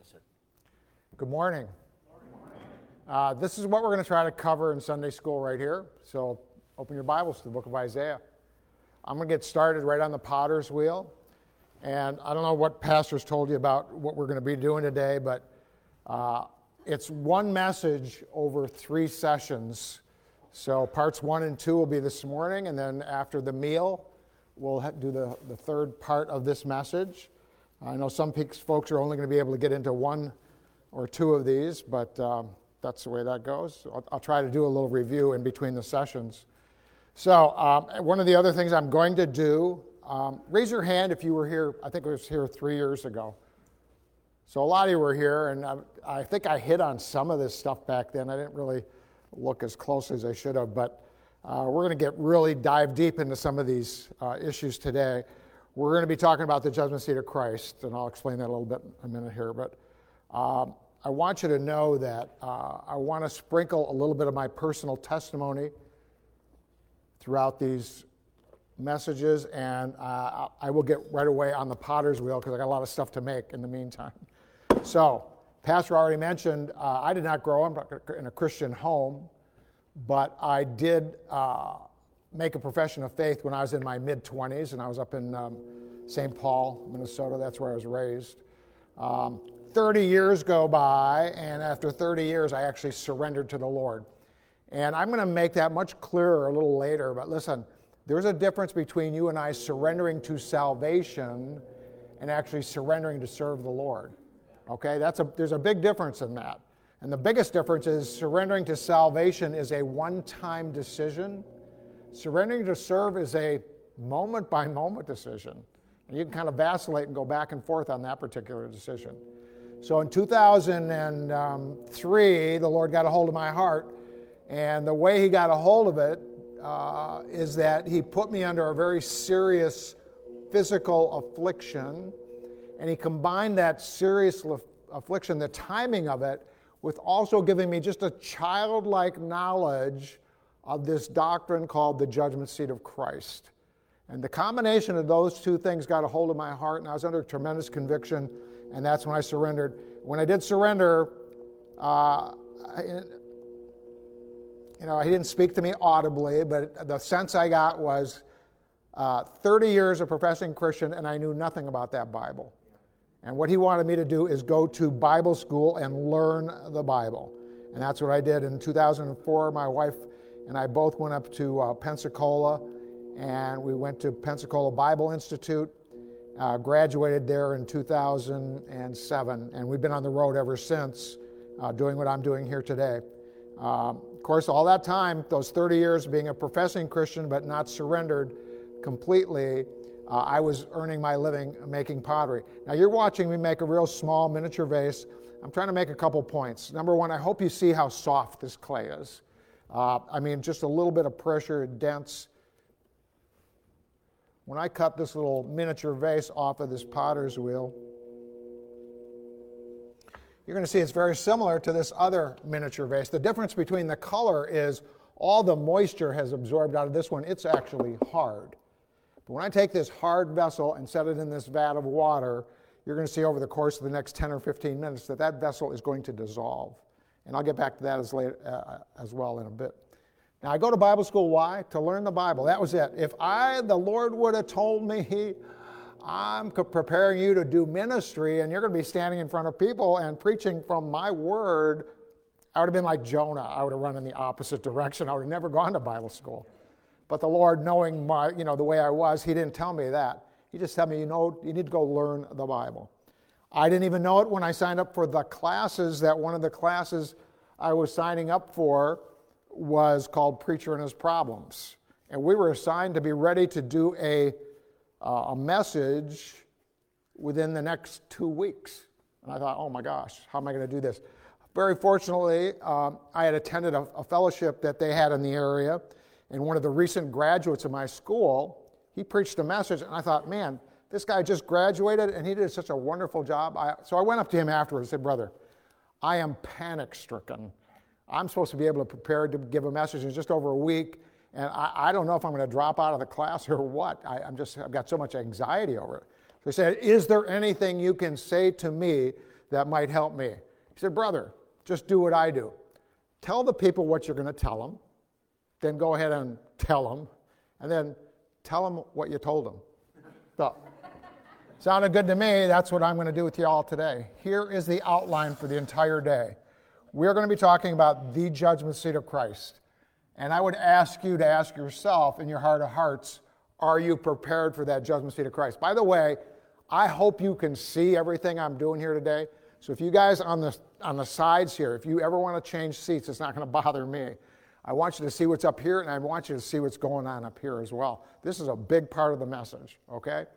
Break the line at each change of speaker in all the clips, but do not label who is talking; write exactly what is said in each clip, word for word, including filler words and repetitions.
sir.
Good morning. Uh, this is what we're going to try to cover in Sunday school right here. So open your Bibles to the book of Isaiah. I'm going to get started right on the potter's wheel. And I don't know what pastors told you about what we're going to be doing today, but uh, it's one message over three sessions. So parts one and two will be this morning, and then after the meal, we'll do the, the third part of this message. I know some folks are only going to be able to get into one or two of these, but um, that's the way that goes. I'll, I'll try to do a little review in between the sessions. So um, one of the other things I'm going to do, um, raise your hand if you were here, I think it was here three years ago. So a lot of you were here, and I, I think I hit on some of this stuff back then. I didn't really look as close as I should have, but uh, we're going to get really dive deep into some of these uh, issues today. We're going to be talking about the judgment seat of Christ, and I'll explain that a little bit in a minute here. But um, I want you to know that uh, I want to sprinkle a little bit of my personal testimony throughout these messages, and uh, I will get right away on the potter's wheel because I got a lot of stuff to make in the meantime. So, Pastor already mentioned uh, I did not grow up in a Christian home, but I did uh, make a profession of faith when I was in my mid-twenties, and I was up in um, Saint Paul, Minnesota. That's where I was raised. Um, thirty years go by, and after thirty years, I actually surrendered to the Lord. And I'm going to make that much clearer a little later, but listen, there's a difference between you and I surrendering to salvation and actually surrendering to serve the Lord. Okay, that's a, there's a big difference in that. And the biggest difference is surrendering to salvation is a one-time decision. Surrendering to serve is a moment-by-moment decision. And you can kind of vacillate and go back and forth on that particular decision. So in two thousand three, the Lord got a hold of my heart. And the way he got a hold of it uh, is that he put me under a very serious physical affliction. And he combined that serious affliction, the timing of it, with also giving me just a childlike knowledge of this doctrine called the judgment seat of Christ. And the combination of those two things got a hold of my heart, and I was under tremendous conviction, and that's when I surrendered. When I did surrender, uh, I, you know, he didn't speak to me audibly, but the sense I got was uh, thirty years of professing Christian, and I knew nothing about that Bible. And what he wanted me to do is go to Bible school and learn the Bible. And that's what I did. In two thousand four, my wife and I both went up to uh, Pensacola, and we went to Pensacola Bible Institute, uh, graduated there in two thousand seven, and we've been on the road ever since, uh, doing what I'm doing here today. Um, of course, all that time, those thirty years being a professing Christian but not surrendered completely, uh, I was earning my living making pottery. Now, you're watching me make a real small miniature vase. I'm trying to make a couple points. Number one, I hope you see how soft this clay is. Uh, I mean, just a little bit of pressure, dense. When I cut this little miniature vase off of this potter's wheel, you're going to see it's very similar to this other miniature vase. The difference between the color is all the moisture has absorbed out of this one. It's actually hard. But when I take this hard vessel and set it in this vat of water, you're going to see over the course of the next ten or fifteen minutes that that vessel is going to dissolve. And I'll get back to that as, late, uh, as well in a bit. Now, I go to Bible school, why? To learn the Bible. That was it. If I, the Lord would have told me, I'm preparing you to do ministry and you're going to be standing in front of people and preaching from my word, I would have been like Jonah. I would have run in the opposite direction. I would have never gone to Bible school. But the Lord, knowing my, you know, the way I was, he didn't tell me that. He just told me, you know, you need to go learn the Bible. I didn't even know it when I signed up for the classes, that one of the classes I was signing up for was called Preacher and His Problems. And we were assigned to be ready to do a, uh, a message within the next two weeks. And I thought, oh my gosh, how am I going to do this? Very fortunately, um, I had attended a, a fellowship that they had in the area, and one of the recent graduates of my school, he preached a message, and I thought, man, this guy just graduated, and he did such a wonderful job. I, so I went up to him afterwards and said, brother, I am panic-stricken. I'm supposed to be able to prepare to give a message in just over a week, and I, I don't know if I'm going to drop out of the class or what. I, I'm just, I've got so much anxiety over it. So he said, is there anything you can say to me that might help me. He said, brother, just do what I do. Tell the people what you're going to tell them. Then go ahead and tell them. And then tell them what you told them. So, sounded good to me. That's what I'm going to do with you all today. Here is the outline for the entire day. We're going to be talking about the judgment seat of Christ. And I would ask you to ask yourself in your heart of hearts, are you prepared for that judgment seat of Christ? By the way, I hope you can see everything I'm doing here today. So if you guys on the on the sides here, if you ever want to change seats, it's not going to bother me. I want you to see what's up here, and I want you to see what's going on up here as well. This is a big part of the message, okay?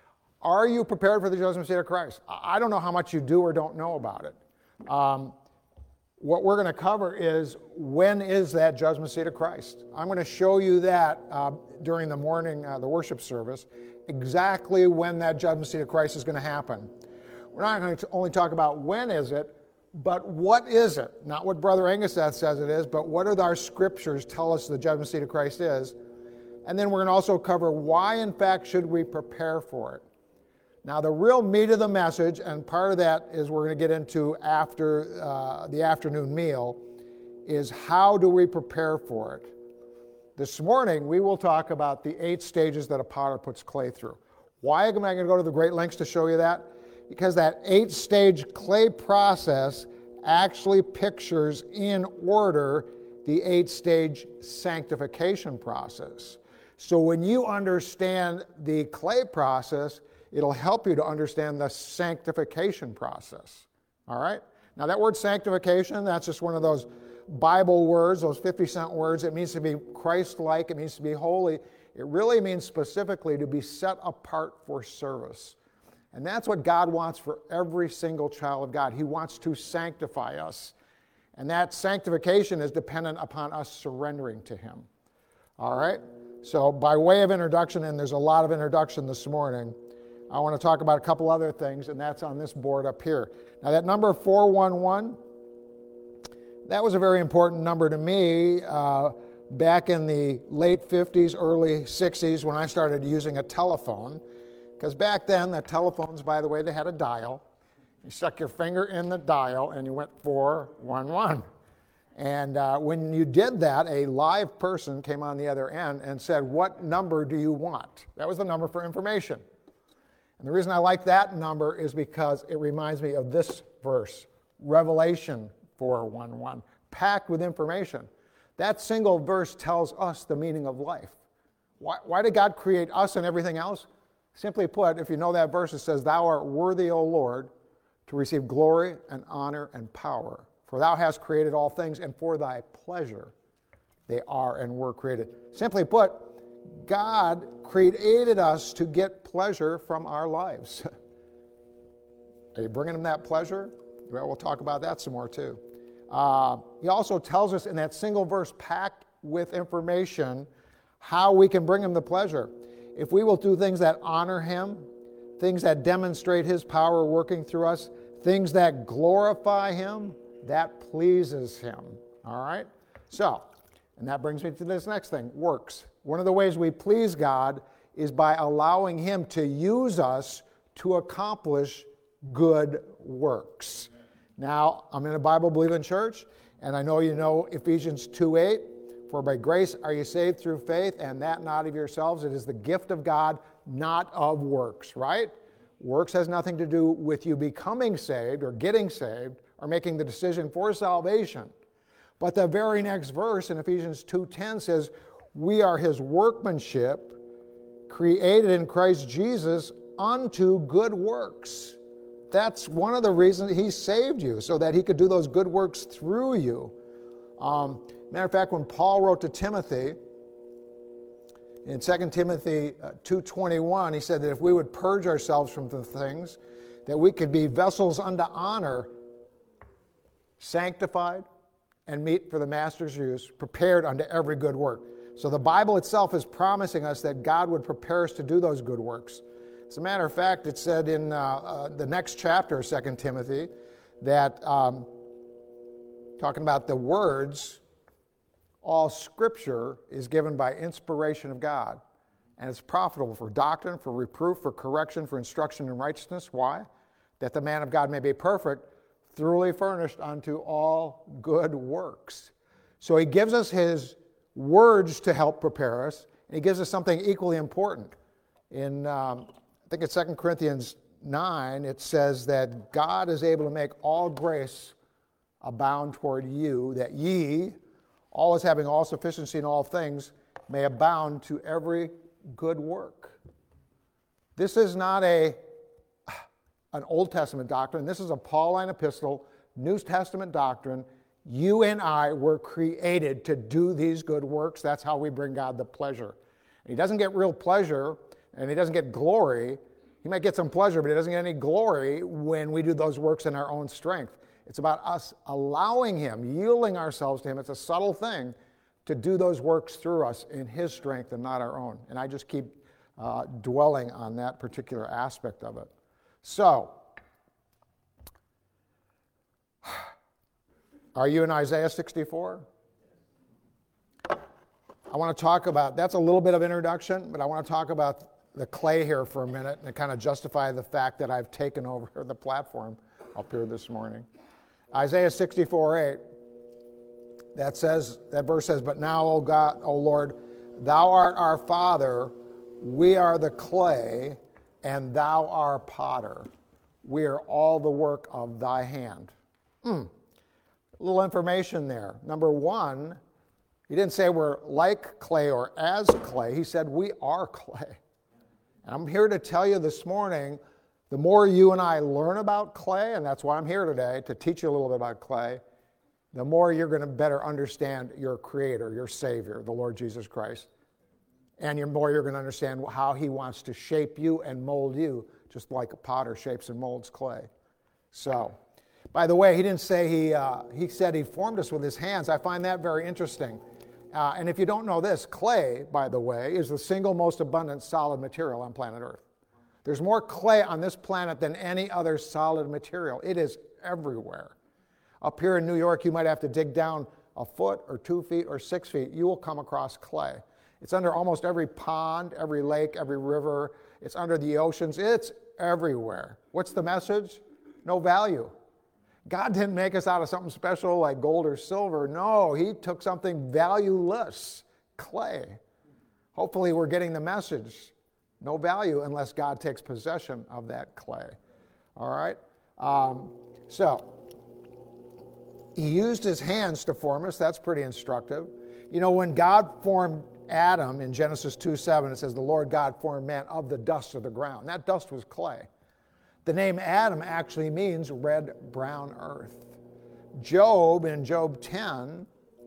Are you prepared for the judgment seat of Christ? I don't know how much you do or don't know about it. Um, what we're going to cover is, when is that judgment seat of Christ? I'm going to show you that uh, during the morning, uh, the worship service, exactly when that judgment seat of Christ is going to happen. We're not going to only talk about when is it, but what is it? Not what Brother Angus says it is, but what do our scriptures tell us the judgment seat of Christ is? And then we're going to also cover why, in fact, should we prepare for it. Now, the real meat of the message, and part of that is we're going to get into after uh, the afternoon meal, is how do we prepare for it? This morning, we will talk about the eight stages that a potter puts clay through. Why am I going to go to the great lengths to show you that? Because that eight-stage clay process actually pictures in order the eight-stage sanctification process. So when you understand the clay process, it'll help you to understand the sanctification process. All right? Now that word sanctification, that's just one of those Bible words, those fifty cent words. It means to be Christ-like. It means to be holy. It really means specifically to be set apart for service. And that's what God wants for every single child of God. He wants to sanctify us. And that sanctification is dependent upon us surrendering to Him. All right? So by way of introduction, and there's a lot of introduction this morning, I want to talk about a couple other things, and that's on this board up here. Now that number four one one, that was a very important number to me uh, back in the late fifties, early sixties when I started using a telephone. Because back then, the telephones, by the way, they had a dial. You stuck your finger in the dial, and you went four one one. And uh, when you did that, a live person came on the other end and said, what number do you want? That was the number for information. And the reason I like that number is because it reminds me of this verse, Revelation four one one, packed with information. That single verse tells us the meaning of life. Why, why did God create us and everything else? Simply put, if you know that verse, it says, thou art worthy, O Lord, to receive glory and honor and power. For thou hast created all things, and for thy pleasure they are and were created. Simply put, God created us to get pleasure from our lives. Are you bringing him that pleasure? Well, we'll talk about that some more too. Uh, he also tells us in that single verse, packed with information, how we can bring him the pleasure. If we will do things that honor him, things that demonstrate his power working through us, things that glorify him, that pleases him. All right? So, and that brings me to this next thing, works. One of the ways we please God is by allowing him to use us to accomplish good works. Now, I'm in a Bible-believing church, and I know you know Ephesians two eight. For by grace are you saved through faith, and that not of yourselves. It is the gift of God, not of works, right? Works has nothing to do with you becoming saved or getting saved or making the decision for salvation. But the very next verse in Ephesians two ten says, we are his workmanship, created in Christ Jesus unto good works. That's one of the reasons he saved you, so that he could do those good works through you. Um, matter of fact, when Paul wrote to Timothy, in Second Timothy two twenty-one, he said that if we would purge ourselves from the things, that we could be vessels unto honor, sanctified, and meet for the master's use, prepared unto every good work. So the Bible itself is promising us that God would prepare us to do those good works. As a matter of fact, it said in uh, uh, the next chapter of Second Timothy that, um, talking about the words, all Scripture is given by inspiration of God, and it's profitable for doctrine, for reproof, for correction, for instruction in righteousness. Why? That the man of God may be perfect, thoroughly furnished unto all good works. So he gives us his words to help prepare us, and he gives us something equally important. In, um, I think it's Second Corinthians nine, it says that God is able to make all grace abound toward you, that ye, always having all sufficiency in all things, may abound to every good work. This is not a an Old Testament doctrine. This is a Pauline epistle, New Testament doctrine. You and I were created to do these good works. That's how we bring God the pleasure. And he doesn't get real pleasure, and he doesn't get glory. He might get some pleasure, but he doesn't get any glory when we do those works in our own strength. It's about us allowing him, yielding ourselves to him. It's a subtle thing to do those works through us in his strength and not our own. And I just keep uh, dwelling on that particular aspect of it. So, are you in Isaiah sixty-four? I want to talk about, that's a little bit of introduction, but I want to talk about the clay here for a minute and kind of justify the fact that I've taken over the platform up here this morning. Isaiah sixty-four eight, that says, that verse says, "But now, O God, O Lord, thou art our Father, we are the clay, and thou art potter. We are all the work of thy hand." Mm. A little information there. Number one, he didn't say we're like clay or as clay. He said we are clay. And I'm here to tell you this morning, the more you and I learn about clay, and that's why I'm here today, to teach you a little bit about clay, the more you're going to better understand your Creator, your Savior, the Lord Jesus Christ. And the more you're going to understand how he wants to shape you and mold you, just like a potter shapes and molds clay. So, by the way, he didn't say he, uh, he said he formed us with his hands. I find that very interesting. Uh, and if you don't know this, clay, by the way, is the single most abundant solid material on planet Earth. There's more clay on this planet than any other solid material. It is everywhere. Up here in New York, you might have to dig down a foot or two feet or six feet. You will come across clay. It's under almost every pond, every lake, every river. It's under the oceans. It's everywhere. What's the message? No value. God didn't make us out of something special like gold or silver. No, he took something valueless, clay. Hopefully we're getting the message. No value unless God takes possession of that clay. All right? Um, so, he used his hands to form us. That's pretty instructive. You know, when God formed Adam in Genesis two seven, it says, "The Lord God formed man of the dust of the ground." That dust was clay. The name Adam actually means red-brown earth. Job, in Job ten,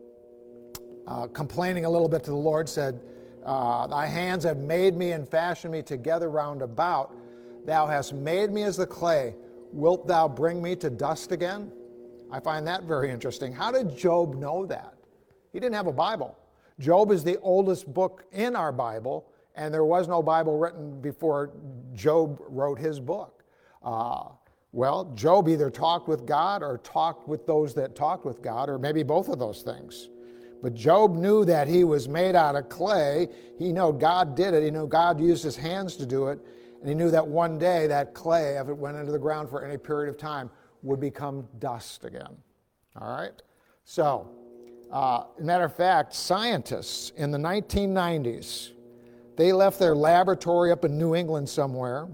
uh, complaining a little bit to the Lord, said, uh, "Thy hands have made me and fashioned me together round about. Thou hast made me as the clay. Wilt thou bring me to dust again?" I find that very interesting. How did Job know that? He didn't have a Bible. Job is the oldest book in our Bible, and there was no Bible written before Job wrote his book. Uh, well, Job either talked with God or talked with those that talked with God, or maybe both of those things. But Job knew that he was made out of clay. He knew God did it. He knew God used his hands to do it. And he knew that one day that clay, if it went into the ground for any period of time, would become dust again. All right? So, uh, as a matter of fact, scientists in the nineteen nineties, they left their laboratory up in New England somewhere.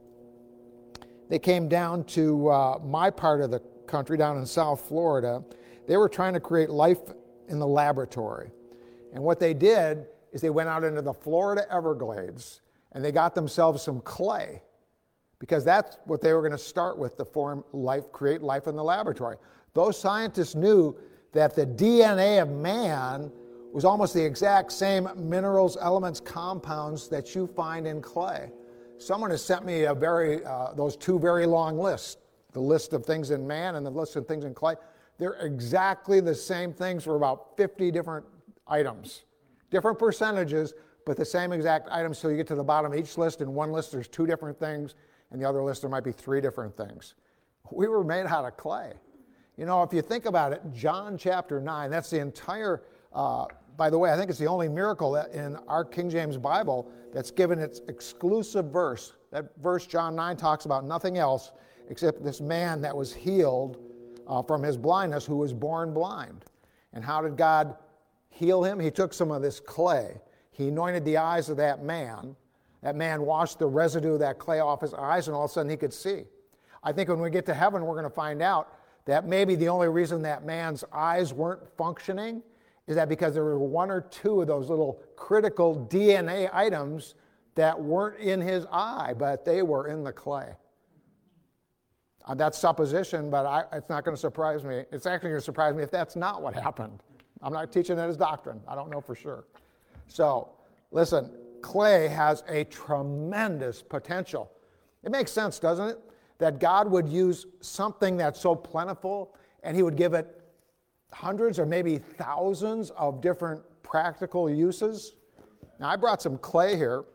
They came down to uh, my part of the country, down in South Florida. They were trying to create life in the laboratory. And what they did is they went out into the Florida Everglades and they got themselves some clay, because that's what they were going to start with to form life, create life in the laboratory. Those scientists knew that the D N A of man was almost the exact same minerals, elements, compounds that you find in clay. Someone has sent me a very uh, those two very long lists, the list of things in man and the list of things in clay. They're exactly the same things for about fifty different items. Different percentages, but the same exact items. So you get to the bottom of each list. In one list, there's two different things. In the other list, there might be three different things. We were made out of clay. You know, if you think about it, John chapter nine, that's the entire, uh, by the way, I think it's the only miracle that in our King James Bible that's given its exclusive verse. That verse, John nine, talks about nothing else except this man that was healed uh, from his blindness, who was born blind. And how did God heal him? He took some of this clay. He anointed the eyes of that man. That man washed the residue of that clay off his eyes, and all of a sudden he could see. I think when we get to heaven, we're going to find out that maybe the only reason that man's eyes weren't functioning is that because there were one or two of those little critical D N A items that weren't in his eye, but they were in the clay. Uh, that's supposition, but I, it's not going to surprise me. It's actually going to surprise me if that's not what happened. I'm not teaching that as doctrine. I don't know for sure. So, listen, clay has a tremendous potential. It makes sense, doesn't it? That God would use something that's so plentiful and he would give it hundreds or maybe thousands of different practical uses. Now, I brought some clay here,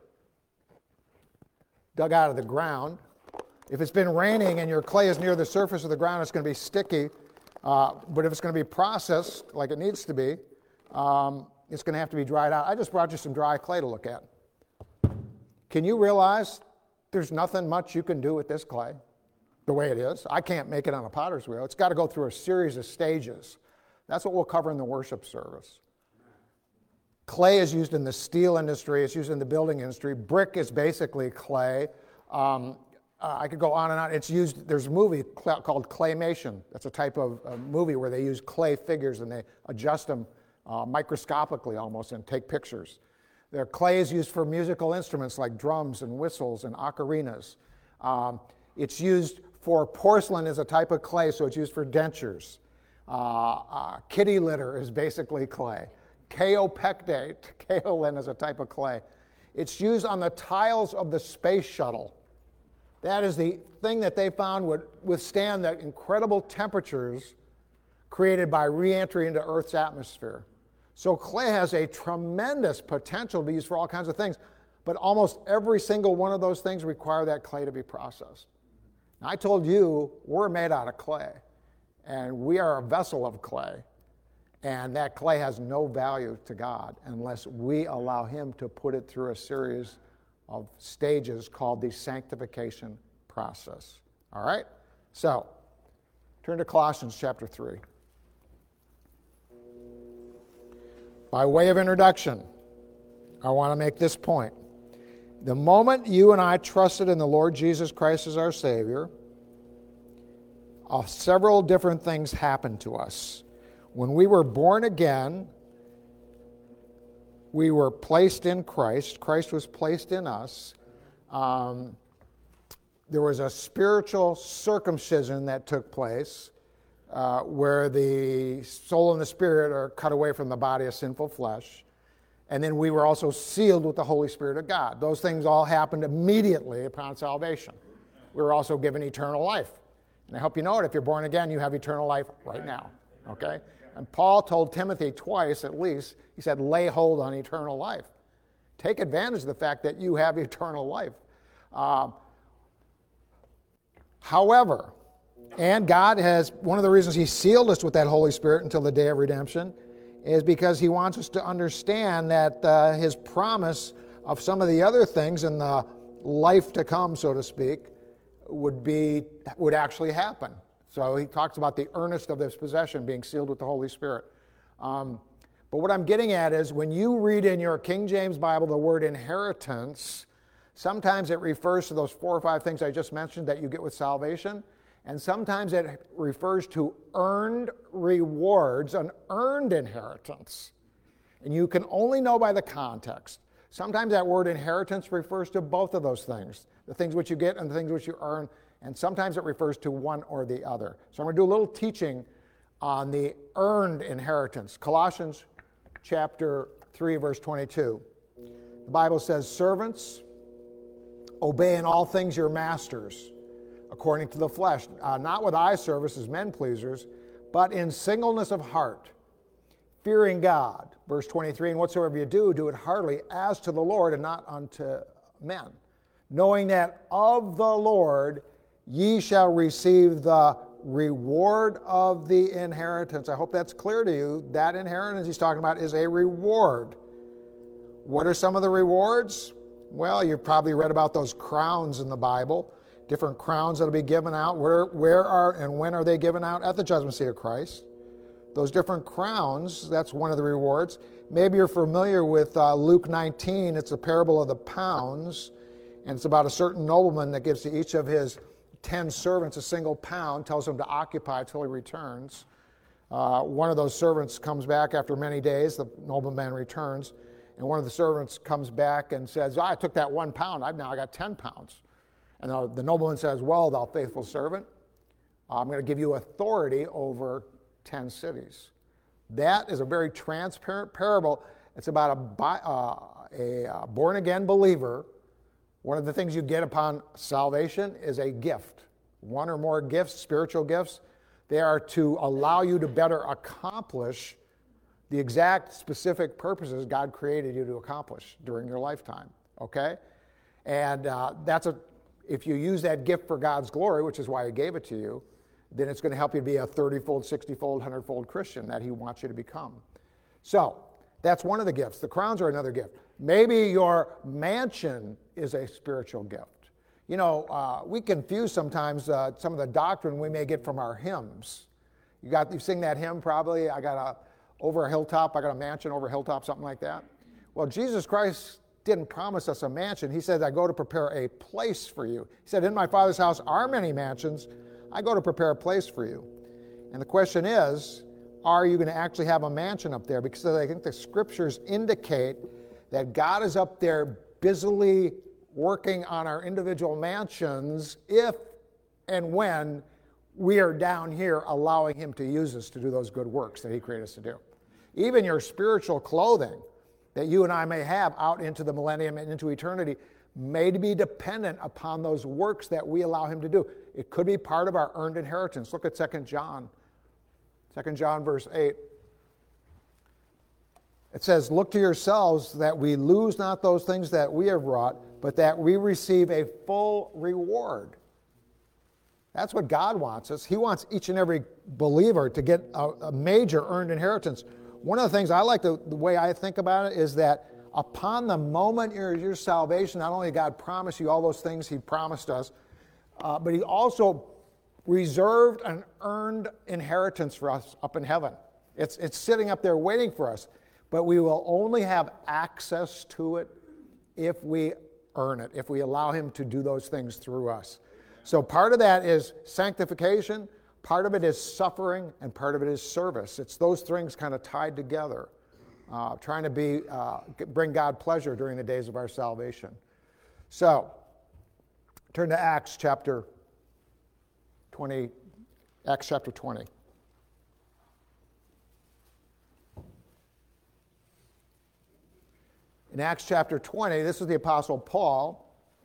dug out of the ground. If it's been raining and your clay is near the surface of the ground, it's going to be sticky. Uh, but if it's going to be processed like it needs to be, um, it's going to have to be dried out. I just brought you some dry clay to look at. Can you realize there's nothing much you can do with this clay the way it is? I can't make it on a potter's wheel. It's got to go through a series of stages. That's what we'll cover in the worship service. Clay is used in the steel industry. It's used in the building industry. Brick is basically clay. Um, uh, I could go on and on. It's used, there's a movie called Claymation. That's a type of uh, movie where they use clay figures and they adjust them uh, microscopically almost and take pictures. Their clay is used for musical instruments like drums and whistles and ocarinas. Um, it's used for porcelain as a type of clay, so it's used for dentures. Uh, uh, kitty litter is basically clay. Kaopectate, kaolin is a type of clay. It's used on the tiles of the space shuttle. That is the thing that they found would withstand the incredible temperatures created by re-entry into Earth's atmosphere. So clay has a tremendous potential to be used for all kinds of things, but almost every single one of those things require that clay to be processed. Now, I told you we're made out of clay, and we are a vessel of clay, and that clay has no value to God unless we allow him to put it through a series of stages called the sanctification process. All right? So, turn to Colossians chapter three. By way of introduction, I want to make this point. The moment you and I trusted in the Lord Jesus Christ as our Savior, uh, several different things happened to us. When we were born again, we were placed in Christ. Christ was placed in us. Um, there was a spiritual circumcision that took place uh, where the soul and the spirit are cut away from the body of sinful flesh. And then we were also sealed with the Holy Spirit of God. Those things all happened immediately upon salvation. We were also given eternal life. And I hope you know it. If you're born again, you have eternal life right now. Okay? And Paul told Timothy twice at least, he said, lay hold on eternal life. Take advantage of the fact that you have eternal life. Uh, however, and God has, one of the reasons he sealed us with that Holy Spirit until the day of redemption is because he wants us to understand that uh, his promise of some of the other things in the life to come, so to speak, would be would actually happen. So he talks about the earnest of this possession being sealed with the Holy Spirit. Um, but what I'm getting at is when you read in your King James Bible the word inheritance, sometimes it refers to those four or five things I just mentioned that you get with salvation, and sometimes it refers to earned rewards, an earned inheritance. And you can only know by the context. Sometimes that word inheritance refers to both of those things, the things which you get and the things which you earn, and sometimes it refers to one or the other. So I'm going to do a little teaching on the earned inheritance. Colossians chapter three, verse twenty-two. The Bible says, servants, obey in all things your masters, according to the flesh, uh, not with eye service as men pleasers, but in singleness of heart, fearing God. Verse twenty-three, and whatsoever you do, do it heartily as to the Lord and not unto men, knowing that of the Lord ye shall receive the reward of the inheritance. I hope that's clear to you. That inheritance he's talking about is a reward. What are some of the rewards? Well, you've probably read about those crowns in the Bible. different crowns that will be given out. Where, where are and when are they given out? At the judgment seat of Christ. Those different crowns, that's one of the rewards. Maybe you're familiar with uh, Luke nineteen. It's the parable of the pounds, and it's about a certain nobleman that gives to each of his ten servants a single pound, tells them to occupy till he returns. Uh, one of those servants comes back after many days. The nobleman returns, and one of the servants comes back and says, oh, I took that one pound. I've now I got ten pounds. And the, the nobleman says, well, thou faithful servant, I'm going to give you authority over ten cities. That is a very transparent parable. It's about a, uh, a uh, born-again believer. One of the things you get upon salvation is a gift. One or more gifts, spiritual gifts. They are to allow you to better accomplish the exact specific purposes God created you to accomplish during your lifetime. Okay? And uh, that's a, if you use that gift for God's glory, which is why He gave it to you, then it's going to help you be a thirty-fold, sixty-fold, one hundred-fold Christian that He wants you to become. So, that's one of the gifts. The crowns are another gift. Maybe your mansion is a spiritual gift. You know, uh, we confuse sometimes uh, some of the doctrine we may get from our hymns. You got, you sing that hymn probably, I got a, over a hilltop, I got a mansion over a hilltop, something like that. Well, Jesus Christ didn't promise us a mansion. He said, I go to prepare a place for you. He said, in my Father's house are many mansions. I go to prepare a place for you. And the question is, are you going to actually have a mansion up there? Because I think the scriptures indicate that God is up there busily working on our individual mansions if and when we are down here allowing Him to use us to do those good works that He created us to do. Even your spiritual clothing that you and I may have out into the millennium and into eternity may be dependent upon those works that we allow Him to do. It could be part of our earned inheritance. Look at Second John. Second John verse eight. It says, look to yourselves that we lose not those things that we have wrought, but that we receive a full reward. That's what God wants us. He wants each and every believer to get a, a major earned inheritance. One of the things I like, to, the way I think about it, is that upon the moment of your, your salvation, not only did God promise you all those things He promised us, uh, but He also reserved an earned inheritance for us up in heaven. It's, it's sitting up there waiting for us. But we will only have access to it if we earn it, if we allow Him to do those things through us. So part of that is sanctification, part of it is suffering, and part of it is service. It's those things kind of tied together, uh, trying to be uh, bring God pleasure during the days of our salvation. So, turn to Acts chapter twenty, Acts chapter twenty. In Acts chapter twenty, this is the Apostle Paul.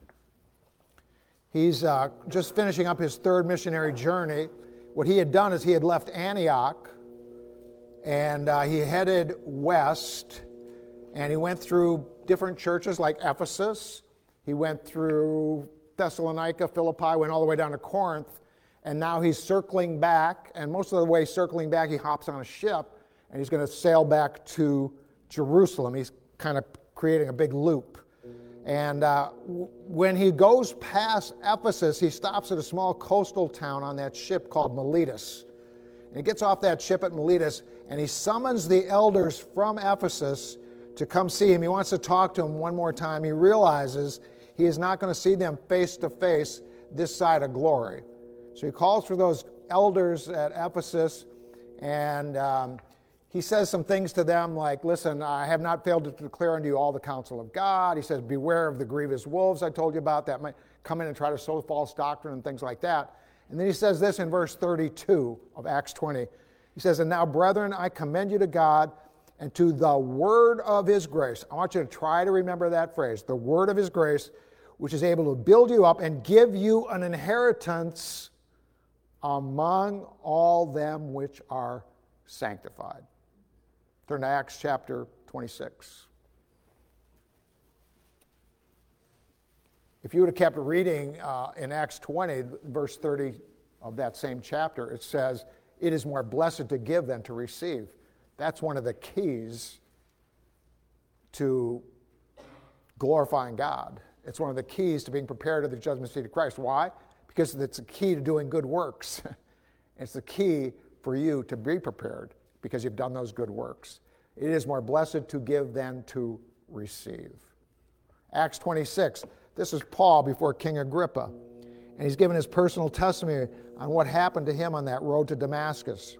He's uh, just finishing up his third missionary journey. What he had done is he had left Antioch, and uh, he headed west, and he went through different churches like Ephesus. He went through Thessalonica, Philippi, went all the way down to Corinth, and now he's circling back, and most of the way circling back, he hops on a ship, and he's going to sail back to Jerusalem. He's kind of creating a big loop. And uh, w- when he goes past Ephesus, he stops at a small coastal town on that ship called Miletus. And he gets off that ship at Miletus, and he summons the elders from Ephesus to come see him. He wants to talk to him one more time. He realizes he is not going to see them face to face this side of glory. So he calls for those elders at Ephesus, and um, he says some things to them like, listen, I have not failed to declare unto you all the counsel of God. He says, beware of the grievous wolves I told you about that might come in and try to sow false doctrine and things like that. And then he says this in verse thirty-two of Acts twenty. He says, and now, brethren, I commend you to God and to the word of His grace. I want you to try to remember that phrase, the word of His grace, which is able to build you up and give you an inheritance among all them which are sanctified. Turn to Acts chapter twenty-six. If you would have kept reading uh, in Acts twenty, verse thirty of that same chapter, it says, it is more blessed to give than to receive. That's one of the keys to glorifying God. It's one of the keys to being prepared at the judgment seat of Christ. Why? because it's the key to doing good works. It's the key for you to be prepared because you've done those good works. It is more blessed to give than to receive. Acts twenty-six, this is Paul before King Agrippa, and he's given his personal testimony on what happened to him on that road to Damascus.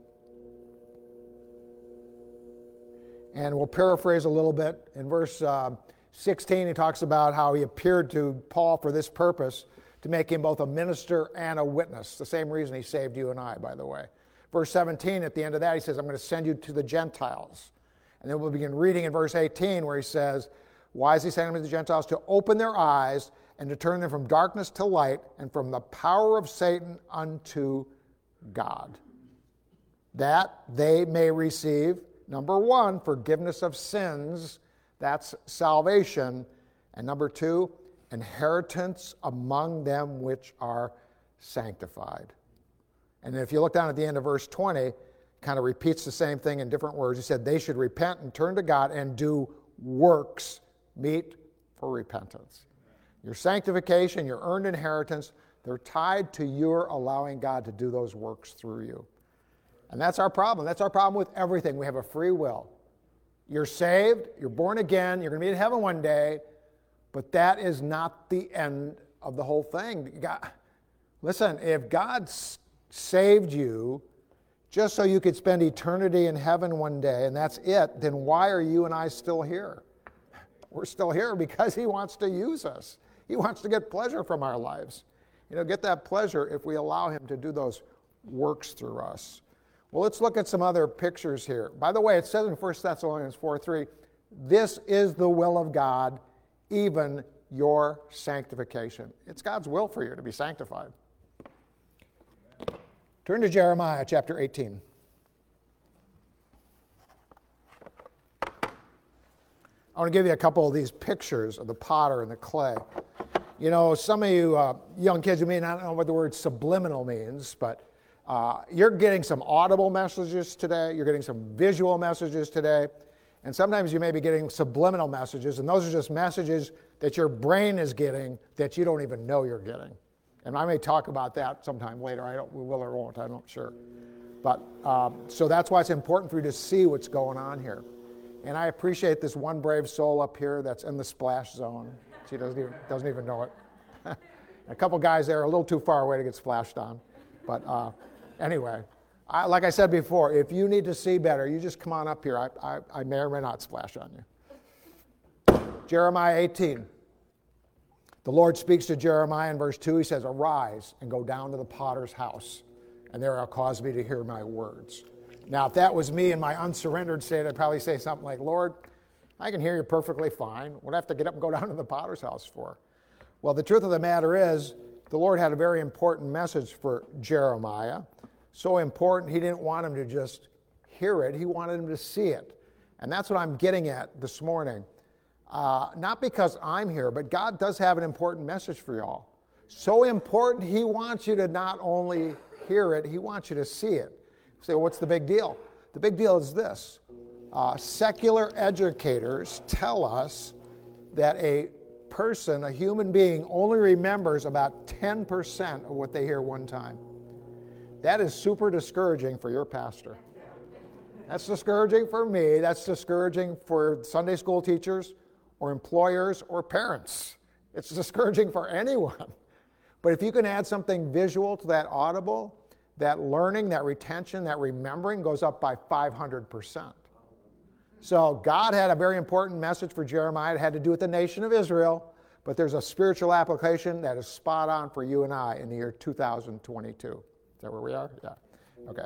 And we'll paraphrase a little bit. In verse uh, sixteen, he talks about how he appeared to Paul for this purpose, to make him both a minister and a witness. The same reason he saved you and I, by the way. Verse seventeen, at the end of that, he says, I'm going to send you to the Gentiles. And then we'll begin reading in verse eighteen, where he says, why is he sending them to the Gentiles? To open their eyes and to turn them from darkness to light and from the power of Satan unto God, that they may receive, number one, forgiveness of sins. That's salvation. And number two, inheritance among them which are sanctified. And if you look down at the end of verse twenty, kind of repeats the same thing in different words. He said they should repent and turn to God and do works meet for repentance. Your sanctification, your earned inheritance, they're tied to your allowing God to do those works through you. And that's our problem. That's our problem with everything. We have a free will. You're saved, you're born again, you're going to be in heaven one day, but that is not the end of the whole thing. God, listen, if God saved you just so you could spend eternity in heaven one day, and that's it, then why are you and I still here? We're still here because he wants to use us. He wants to get pleasure from our lives. You know, get that pleasure if we allow him to do those works through us. Well, let's look at some other pictures here. By the way, it says in First Thessalonians four three, this is the will of God, even your sanctification. It's God's will for you to be sanctified. Turn to Jeremiah chapter eighteen. I want to give you a couple of these pictures of the potter and the clay. You know, some of you uh, young kids, you may not know what the word subliminal means, but uh, you're getting some audible messages today. You're getting some visual messages today. And sometimes you may be getting subliminal messages, and those are just messages that your brain is getting that you don't even know you're getting. And I may talk about that sometime later. I don't, we will or won't, I'm not sure. But um, so that's why it's important for you to see what's going on here. And I appreciate this one brave soul up here that's in the splash zone. She doesn't even, doesn't even know it. A couple guys there are a little too far away to get splashed on. But uh, anyway, I, like I said before, if you need to see better, you just come on up here. I, I, I may or may not splash on you. Jeremiah eighteen. The Lord speaks to Jeremiah in verse two. He says, arise and go down to the potter's house, and there I'll cause me to hear my words. Now, if that was me in my unsurrendered state, I'd probably say something like, Lord, I can hear you perfectly fine. What do I have to get up and go down to the potter's house for? Well, the truth of the matter is, the Lord had a very important message for Jeremiah. So important, he didn't want him to just hear it. He wanted him to see it. And that's what I'm getting at this morning. Uh, not because I'm here, but God does have an important message for y'all. So important, he wants you to not only hear it, he wants you to see it. You say, well, what's the big deal? The big deal is this. Uh, secular educators tell us that a person, a human being, only remembers about ten percent of what they hear one time. That is super discouraging for your pastor. That's discouraging for me. That's discouraging for Sunday school teachers or employers or parents. It's discouraging for anyone. But if you can add something visual to that audible, that learning, that retention, that remembering goes up by five hundred percent. So God had a very important message for Jeremiah. It had to do with the nation of Israel, but there's a spiritual application that is spot on for you and I in the year two thousand twenty-two. Is that where we are? Yeah. Okay.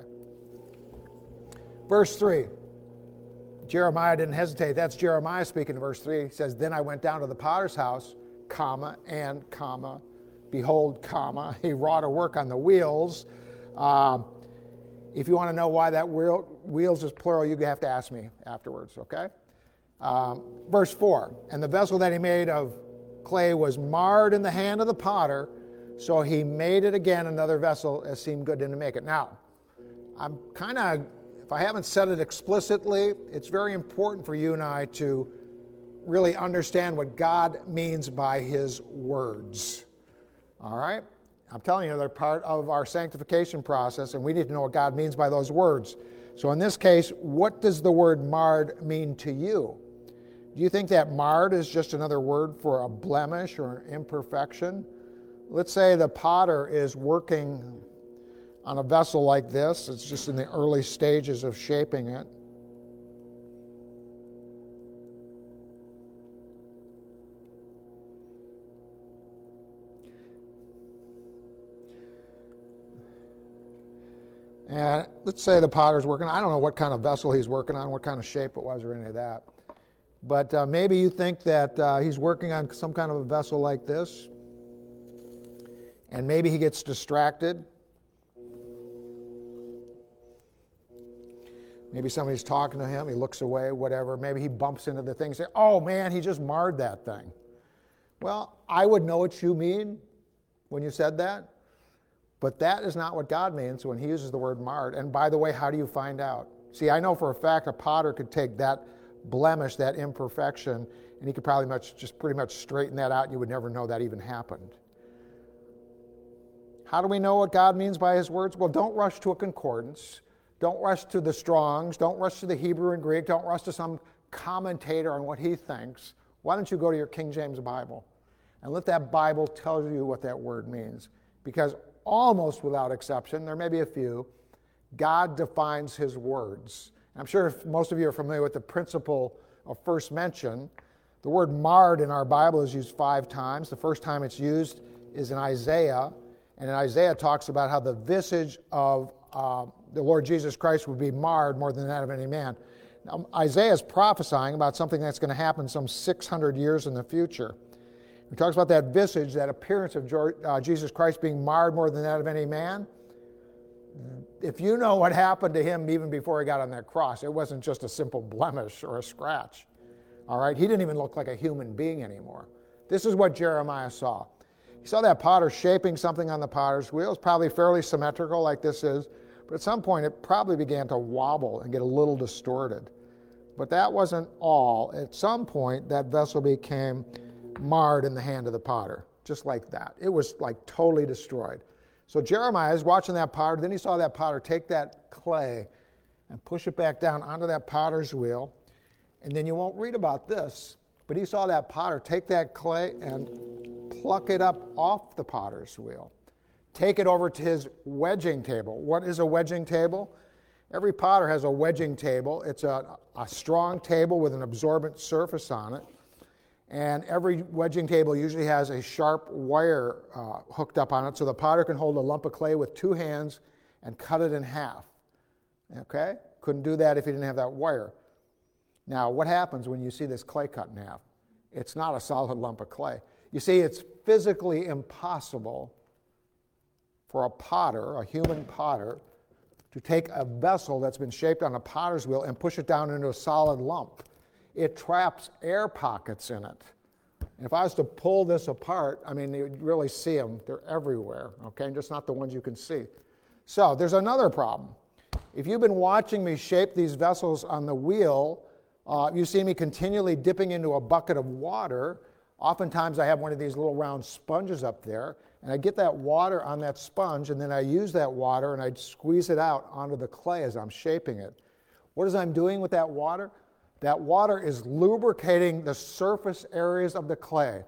Verse three. Jeremiah didn't hesitate. That's Jeremiah speaking in verse three. He says, then I went down to the potter's house, comma, and, comma, behold, comma, he wrought a work on the wheels. Um, if you want to know why that wheel, wheels is plural, you have to ask me afterwards, okay? Um, verse four, and the vessel that he made of clay was marred in the hand of the potter, so he made it again another vessel as seemed good to him to make it. Now, I'm kind of, if I haven't said it explicitly, it's very important for you and I to really understand what God means by his words. All right? I'm telling you, they're part of our sanctification process, and we need to know what God means by those words. So in this case, what does the word marred mean to you? Do you think that marred is just another word for a blemish or an imperfection? Let's say the potter is working on a vessel like this. It's just in the early stages of shaping it. And let's say the potter's working, I don't know what kind of vessel he's working on, what kind of shape it was or any of that. But uh, maybe you think that uh, he's working on some kind of a vessel like this, and maybe he gets distracted. Maybe somebody's talking to him, he looks away, whatever. Maybe he bumps into the thing and says, oh man, he just marred that thing. Well, I would know what you mean when you said that. But that is not what God means when he uses the word marred. And by the way, how do you find out? See, I know for a fact a potter could take that blemish, that imperfection, and he could probably much, just pretty much straighten that out, and you would never know that even happened. How do we know what God means by his words? Well, don't rush to a concordance. Don't rush to the Strongs. Don't rush to the Hebrew and Greek. Don't rush to some commentator on what he thinks. Why don't you go to your King James Bible and let that Bible tell you what that word means? Because almost without exception, there may be a few, God defines his words. And I'm sure if most of you are familiar with the principle of first mention. The word marred in our Bible is used five times. The first time it's used is in Isaiah. And in Isaiah it talks about how the visage of uh, the Lord Jesus Christ would be marred more than that of any man. Now, Isaiah is prophesying about something that's going to happen some six hundred years in the future. He talks about that visage, that appearance of uh, Jesus Christ being marred more than that of any man. If you know what happened to him even before he got on that cross, it wasn't just a simple blemish or a scratch. All right, he didn't even look like a human being anymore. This is what Jeremiah saw. He saw that potter shaping something on the potter's wheel. It's probably fairly symmetrical like this is, but at some point it probably began to wobble and get a little distorted. But that wasn't all. At some point that vessel became marred in the hand of the potter, just like that. It was like totally destroyed. So Jeremiah is watching that potter, then he saw that potter take that clay and push it back down onto that potter's wheel. And then you won't read about this, but he saw that potter take that clay and pluck it up off the potter's wheel. Take it over to his wedging table. What is a wedging table? Every potter has a wedging table. It's a, a strong table with an absorbent surface on it. And every wedging table usually has a sharp wire uh, hooked up on it so the potter can hold a lump of clay with two hands and cut it in half. Okay? Couldn't do that if he didn't have that wire. Now, what happens when you see this clay cut in half? It's not a solid lump of clay. You see, it's physically impossible for a potter, a human potter, to take a vessel that's been shaped on a potter's wheel and push it down into a solid lump. It traps air pockets in it. And if I was to pull this apart, I mean, you'd really see them. They're everywhere, okay? Just not the ones you can see. So there's another problem. If you've been watching me shape these vessels on the wheel, uh, you see me continually dipping into a bucket of water. Oftentimes I have one of these little round sponges up there, and I get that water on that sponge, and then I use that water and I squeeze it out onto the clay as I'm shaping it. What is I'm doing with that water? That water is lubricating the surface areas of the clay,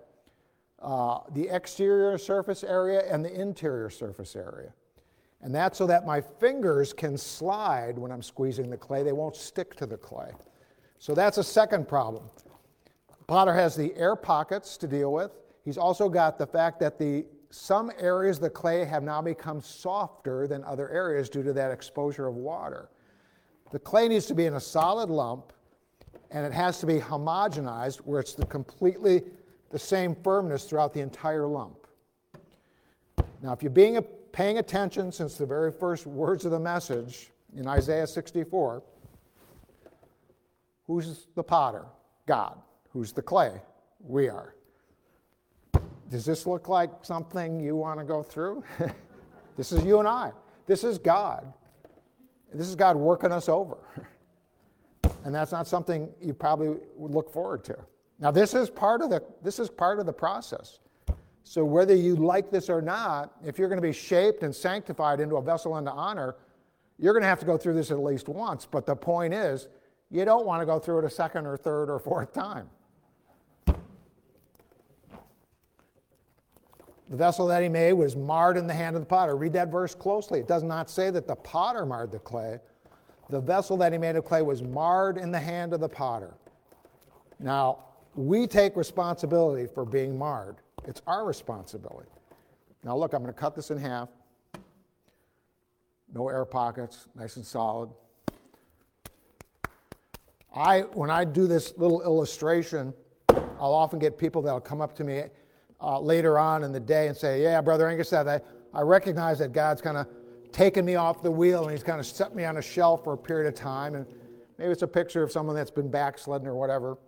uh, the exterior surface area and the interior surface area. And that's so that my fingers can slide when I'm squeezing the clay. They won't stick to the clay. So that's a second problem. Potter has the air pockets to deal with. He's also got the fact that the some areas of the clay have now become softer than other areas due to that exposure of water. The clay needs to be in a solid lump, and it has to be homogenized where it's the completely the same firmness throughout the entire lump. Now, if you're being, paying attention since the very first words of the message in Isaiah sixty-four, who's the potter? God. Who's the clay? We are. Does this look like something you want to go through? This is you and I. This is God. This is God working us over. And that's not something you probably would look forward to. Now, this is part of the this is part of the process. So whether you like this or not, if you're going to be shaped and sanctified into a vessel unto honor, you're going to have to go through this at least once. But the point is, you don't want to go through it a second or third or fourth time. The vessel that he made was marred in the hand of the potter. Read that verse closely. It does not say that the potter marred the clay. The vessel that he made of clay was marred in the hand of the potter. Now, we take responsibility for being marred. It's our responsibility. Now look, I'm going to cut this in half. No air pockets, nice and solid. I, when I do this little illustration, I'll often get people that'll come up to me uh, later on in the day and say, yeah, Brother Angus said, I, I recognize that God's kind of taken me off the wheel and he's kind of set me on a shelf for a period of time. And maybe it's a picture of someone that's been backslidden or whatever.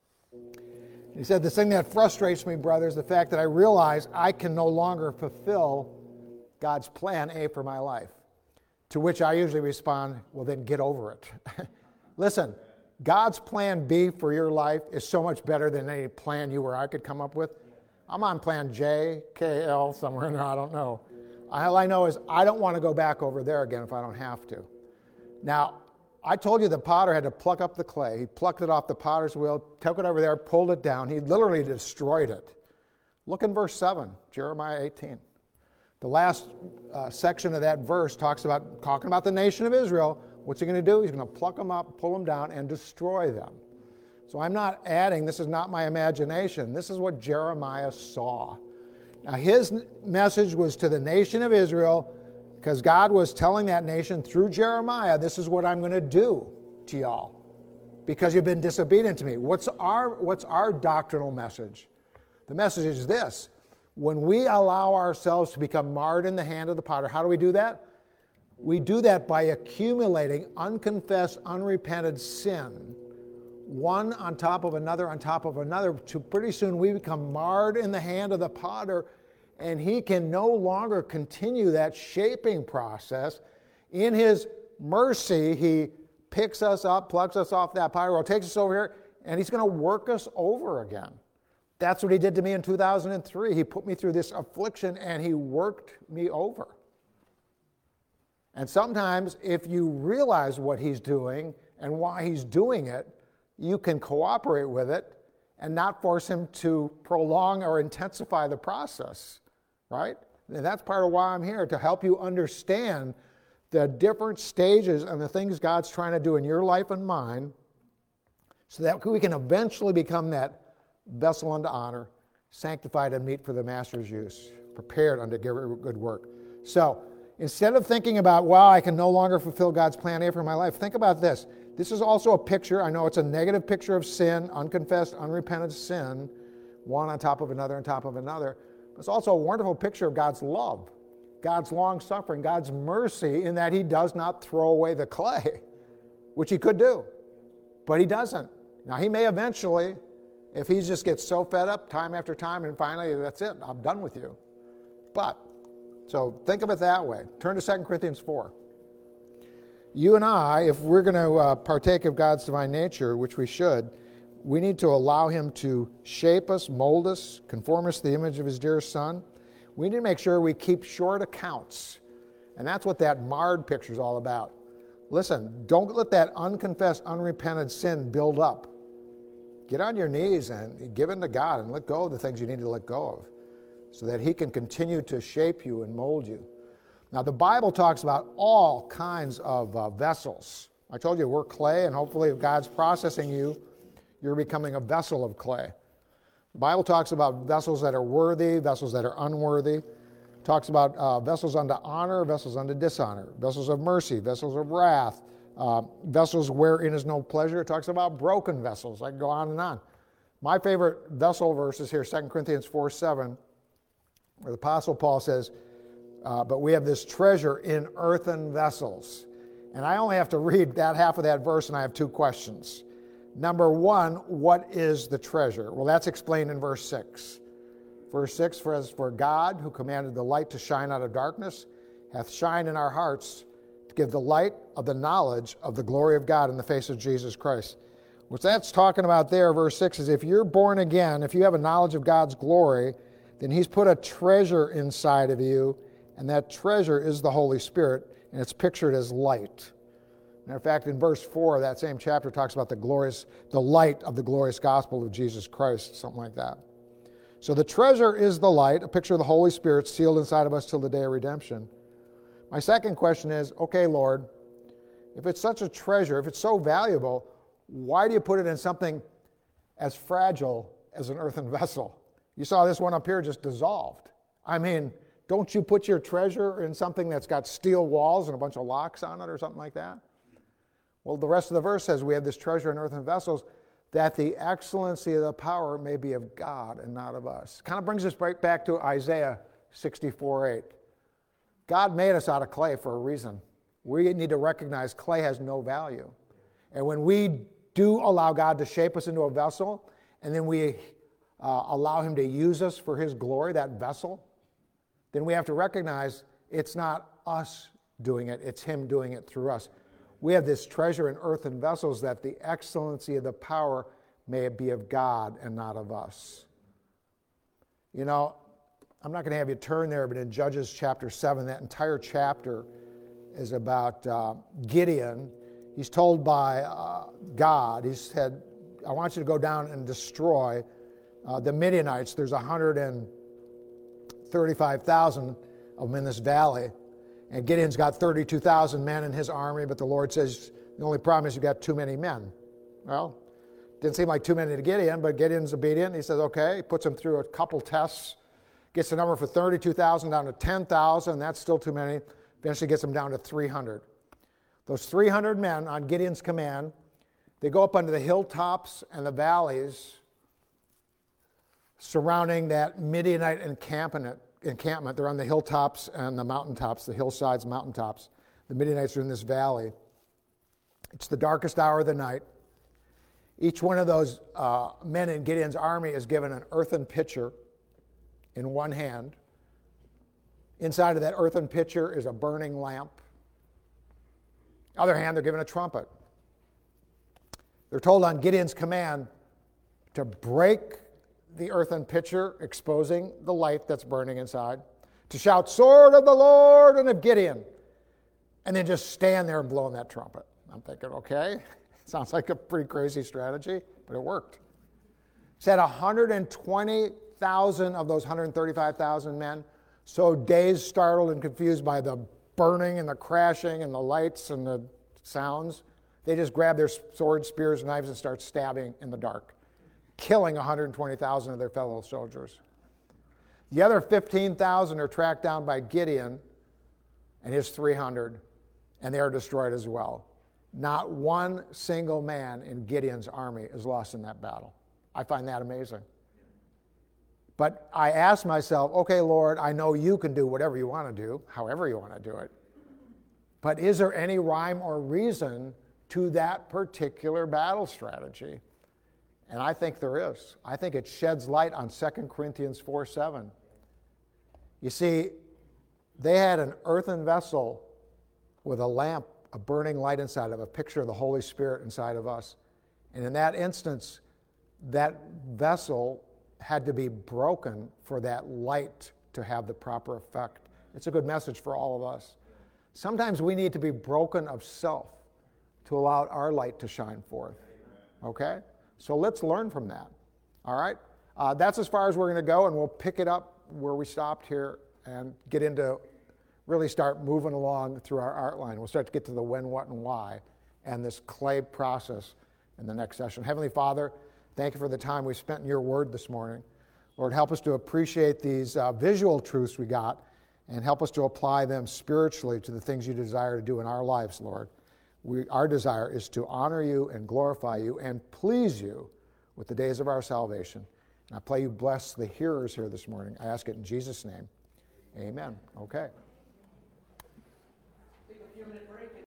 He said, the thing that frustrates me, brother, is the fact that I realize I can no longer fulfill God's plan A for my life. To which I usually respond, well, then get over it. Listen, God's plan B for your life is so much better than any plan you or I could come up with. I'm on plan J, K, L, somewhere in there, I don't know. All I know is I don't want to go back over there again if I don't have to. Now, I told you the potter had to pluck up the clay. He plucked it off the potter's wheel, took it over there, pulled it down. He literally destroyed it. Look in verse seven, Jeremiah eighteen. The last uh, section of that verse talks about, talking about the nation of Israel. What's he going to do? He's going to pluck them up, pull them down, and destroy them. So I'm not adding, this is not my imagination. This is what Jeremiah saw. Now his message was to the nation of Israel, because God was telling that nation through Jeremiah, this is what I'm going to do to y'all, because you've been disobedient to me. What's our, what's our doctrinal message? The message is this. When we allow ourselves to become marred in the hand of the potter, how do we do that? We do that by accumulating unconfessed, unrepented sin, one on top of another on top of another, to pretty soon we become marred in the hand of the potter, and he can no longer continue that shaping process. In his mercy, he picks us up, plucks us off that potter wheel, takes us over here, and he's going to work us over again. That's what he did to me in two thousand three. He put me through this affliction, and he worked me over. And sometimes, if you realize what he's doing and why he's doing it, you can cooperate with it and not force him to prolong or intensify the process, right? And that's part of why I'm here, to help you understand the different stages and the things God's trying to do in your life and mine, so that we can eventually become that vessel unto honor, sanctified and meet for the master's use, prepared unto good work. So, instead of thinking about, wow, I can no longer fulfill God's plan A for my life, think about this. This is also a picture, I know it's a negative picture of sin, unconfessed, unrepentant sin, one on top of another on top of another. But it's also a wonderful picture of God's love, God's long-suffering, God's mercy, in that he does not throw away the clay, which he could do, but he doesn't. Now, he may eventually, if he just gets so fed up time after time, and finally, that's it, I'm done with you. But, so think of it that way. Turn to Second Corinthians four. You and I, if we're going to uh, partake of God's divine nature, which we should, we need to allow him to shape us, mold us, conform us to the image of his dear Son. We need to make sure we keep short accounts. And that's what that marred picture is all about. Listen, don't let that unconfessed, unrepented sin build up. Get on your knees and give in to God and let go of the things you need to let go of, so that he can continue to shape you and mold you. Now, the Bible talks about all kinds of uh, vessels. I told you we're clay, and hopefully if God's processing you, you're becoming a vessel of clay. The Bible talks about vessels that are worthy, vessels that are unworthy. It talks about uh, vessels unto honor, vessels unto dishonor, vessels of mercy, vessels of wrath, uh, vessels wherein is no pleasure. It talks about broken vessels. I can go on and on. My favorite vessel verse is here, Second Corinthians four seven, where the Apostle Paul says, uh, but we have this treasure in earthen vessels. And I only have to read that half of that verse, and I have two questions. Number one, what is the treasure? Well, that's explained in verse six. Verse six, for as for God, who commanded the light to shine out of darkness, hath shined in our hearts to give the light of the knowledge of the glory of God in the face of Jesus Christ. What that's talking about there, verse six, is if you're born again, if you have a knowledge of God's glory, then he's put a treasure inside of you, and that treasure is the Holy Spirit, and it's pictured as light. Matter of fact, in verse four of that same chapter talks about the glorious, the light of the glorious gospel of Jesus Christ, something like that. So the treasure is the light, a picture of the Holy Spirit sealed inside of us till the day of redemption. My second question is, okay, Lord, if it's such a treasure, if it's so valuable, why do you put it in something as fragile as an earthen vessel? You saw this one up here just dissolved. I mean, don't you put your treasure in something that's got steel walls and a bunch of locks on it or something like that? Well, the rest of the verse says we have this treasure in earthen vessels, that the excellency of the power may be of God and not of us. Kind of brings us right back to Isaiah sixty-four eight. God made us out of clay for a reason. We need to recognize clay has no value. And when we do allow God to shape us into a vessel, and then we uh, allow him to use us for his glory, that vessel, then we have to recognize it's not us doing it, it's him doing it through us. We have this treasure in earthen vessels that the excellency of the power may be of God and not of us. You know, I'm not going to have you turn there, but in Judges chapter seven, that entire chapter is about uh, Gideon. He's told by uh, God, he said, I want you to go down and destroy uh, the Midianites. There's one hundred thirty-five thousand of them in this valley. And Gideon's got thirty-two thousand men in his army, but the Lord says, the only problem is you've got too many men. Well, didn't seem like too many to Gideon, but Gideon's obedient. He says, okay, he puts him through a couple tests, gets the number for thirty-two thousand down to ten thousand, that's still too many. Eventually gets them down to three hundred. Those three hundred men on Gideon's command, they go up under the hilltops and the valleys surrounding that Midianite encampment. encampment. They're on the hilltops and the mountaintops, the hillsides, mountaintops. The Midianites are in this valley. It's the darkest hour of the night. Each one of those uh, men in Gideon's army is given an earthen pitcher in one hand. Inside of that earthen pitcher is a burning lamp. Other hand, they're given a trumpet. They're told on Gideon's command to break the earthen pitcher, exposing the light that's burning inside, to shout, sword of the Lord and of Gideon, and then just stand there and blow in that trumpet. I'm thinking, okay, sounds like a pretty crazy strategy, but it worked. It said one hundred twenty thousand of those one hundred thirty-five thousand men, so dazed, startled, and confused by the burning and the crashing and the lights and the sounds, they just grab their swords, spears, knives, and start stabbing in the dark, killing one hundred twenty thousand of their fellow soldiers. The other fifteen thousand are tracked down by Gideon and his three hundred, and they are destroyed as well. Not one single man in Gideon's army is lost in that battle. I find that amazing. But I ask myself, okay, Lord, I know you can do whatever you want to do, however you want to do it. But is there any rhyme or reason to that particular battle strategy? And I think there is. I think it sheds light on Second Corinthians four seven. You see, they had an earthen vessel with a lamp, a burning light inside of it, a picture of the Holy Spirit inside of us. And in that instance, that vessel had to be broken for that light to have the proper effect. It's a good message for all of us. Sometimes we need to be broken of self to allow our light to shine forth. Okay? So let's learn from that. All right? Uh, that's as far as we're going to go, and we'll pick it up where we stopped here and get into, really start moving along through our outline. We'll start to get to the when, what, and why, and this clay process in the next session. Heavenly Father, thank you for the time we spent in your word this morning. Lord, help us to appreciate these uh, visual truths we got, and help us to apply them spiritually to the things you desire to do in our lives, Lord. We, our desire is to honor you and glorify you and please you with the days of our salvation. And I pray you bless the hearers here this morning. I ask it in Jesus' name. Amen. Okay.
Take a few minute break.